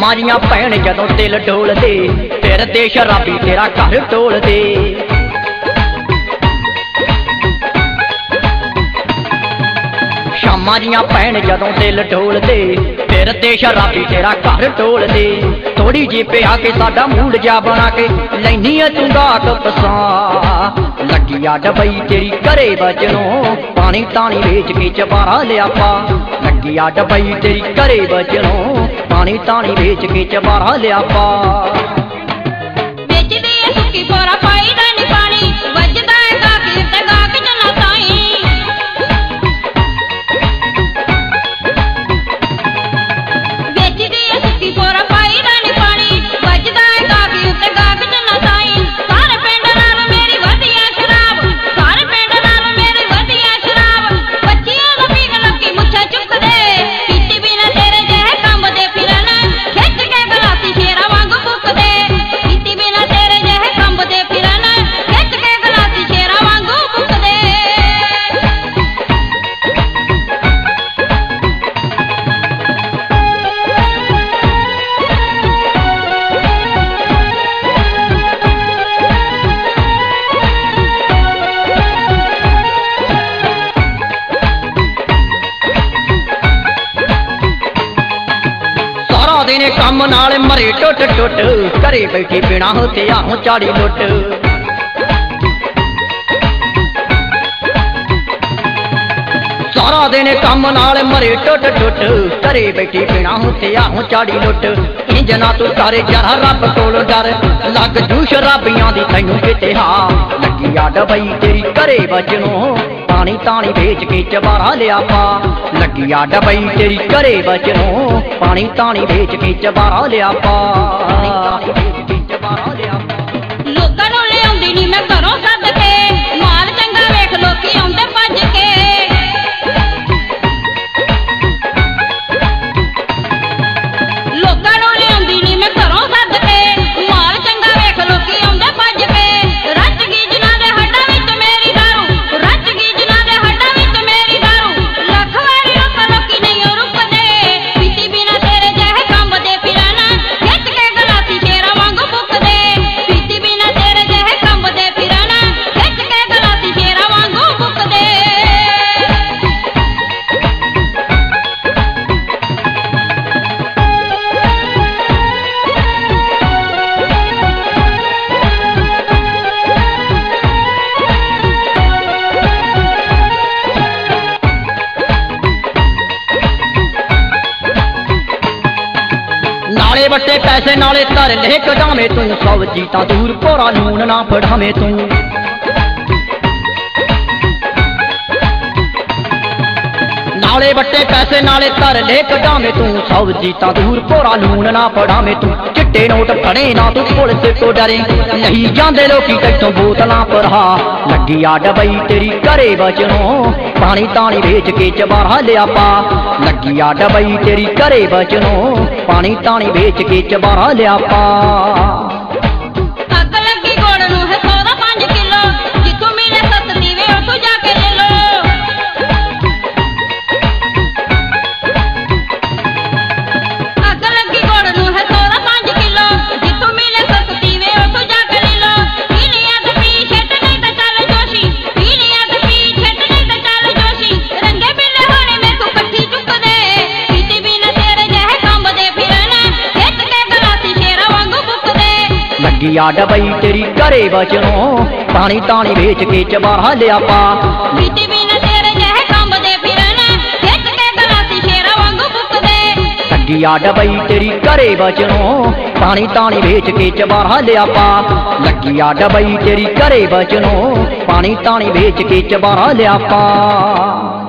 शामां दियां भैन जदों दिल डोलदे फिरदे शराबी तेरा घर टोलदे। शामां दियां भैन जदों दिल डोलदे फिरदे शराबी तेरा घर टोलदे। थोड़ी जी पिया के साडा मूड जा बना के लैनी है तू गाट पसा। लगी आ डबई तेरी घरे बजनों पानी तानी वेच के चबारा लिया पा। लगी आ डबई तेरी घरे बजनों पानी तानी वेच के चबारा लिया पा। देने काम नाल मरे टुट टुट घरे बैठी बिना हथियारों चाड़ी लुट। सारा दिन काम नाल मरे टुट टुट घरे बैठी बिना हथियारों चाड़ी लुट। इंज ना तू तारे जरा रब कोल डर लग जू शराबियां दी तैनू किते हा। लगी आ डबई तेरी घरे बजनों पानी तानी भेज के चबारा लिया पा। लगी आ डबई तेरी घरे बजनों पानी तानी भेज के चबारा लिया पा। लोकां नूं लिआउंदी नी मैं घरों सद के माल चंगा वेख लोकी आउंदे भज के। लोकां नूं लिआउंदी नी मैं घरों सद के माल चंगा वेख लोकी आउंदे भज के। रच गई जिन्हां दे हड्डां विच मेरी दारू रच गई जिन्हां दे हड्डां विच मेरी दारू। लख वारी रोक लोकी नहीं रुकदे पीती बिना तेरे जह कंबदे फिरना खिच के गलासी शेरां वांगू बुकदे। पीती बिना तेरे जह कंबदे फिरना खिच के गलासी शेरां वांगू बुकदे। नाले बट्टे पैसे नाले धर ले कटावे तू। सौ जीता दूर भोरा लून ना फड़ावे तू। नाले बट्टे पैसे नाले धर ले कटावे तू। सौ जीता दूर भोरा लून ना फड़ावे तू। चिट्टे नोट फड़े ना तू पुलिस तो डरे नहीं जांदे लोकी तैथों बोतलां भरा। लगी आ डबई तेरी घरे बजनों पानी तानी भेज के चबारा लिया पा। लगी आ डबई तेरी घरे बजनों पानी तानी भेज के चबारा लिया पा। अग लगी गोड़ नूं है 100 दा 5 किलो जिथों मिले सस्ती वे उत्थों जाके ले लो। अग लगी गोड़ नूं है 100 दा 5 किलो जिथों मिले सस्ती वे उत्थों जाके ले लो। पीली अग पी छट नहीं ते चल जोशी पीली अग पी छट नहीं ते चल जोशी। रंगे बिल्ले होने में तू पट्टी चुक दे पीती बिना तेरे जह कंबदे फिरना खिच के गलासी शेरां वांगू बुकदे। लगी आ डबई तेरी घरे बजनों पानी तानी भेज के चबारा लिया पा। पीती बिना तेरे जह कंबदे फिरना खिच के गलासी शेरां वांगू बुकदे। लगी आ डबई तेरी घरे बजनों पानी तानी भेज के चबारा लिया पा। लगी आ डबई तेरी घरे बजनों पानी तानी भेज के चबारा लिया पा।